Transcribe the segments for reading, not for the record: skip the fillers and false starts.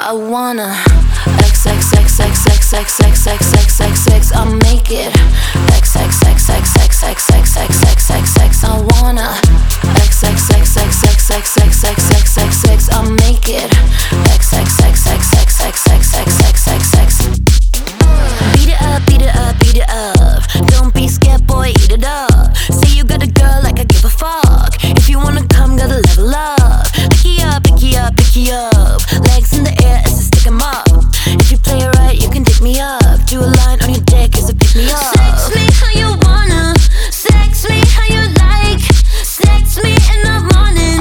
I wanna X X X X X X X X X X X. I'll make it X X X X X X X X X X X. I wanna X X X X X X X X X X X. I'll make it X X X X X X X X X X X. Beat it up, beat it up, beat it up. Don't be scared, boy, eat it up. Say you got a girl like I give a fuck. If you wanna come, gotta level up. Picky up, picky up, picky up. Legs in the air as I stick 'em up. If you play it right, you can dig me up. Do a line on your dick as a pick me up. Sex me how you wanna, sex me how you like. Sex me in the morning.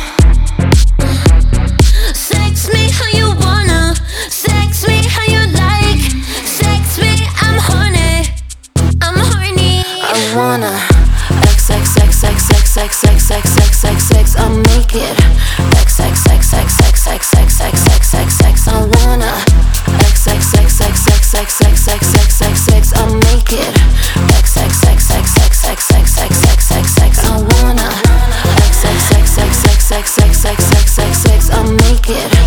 Sex me how you wanna, sex me how you like. Sex me, I'm horny, I'm horny. I wanna X X X X X X X X X X X. I'll make it X X X X X X X X X X X. I wanna X X X X X X X X X X X. I'll make it X X X X X X X X X X X. I wanna X X X X X X X X X X X. I'll make it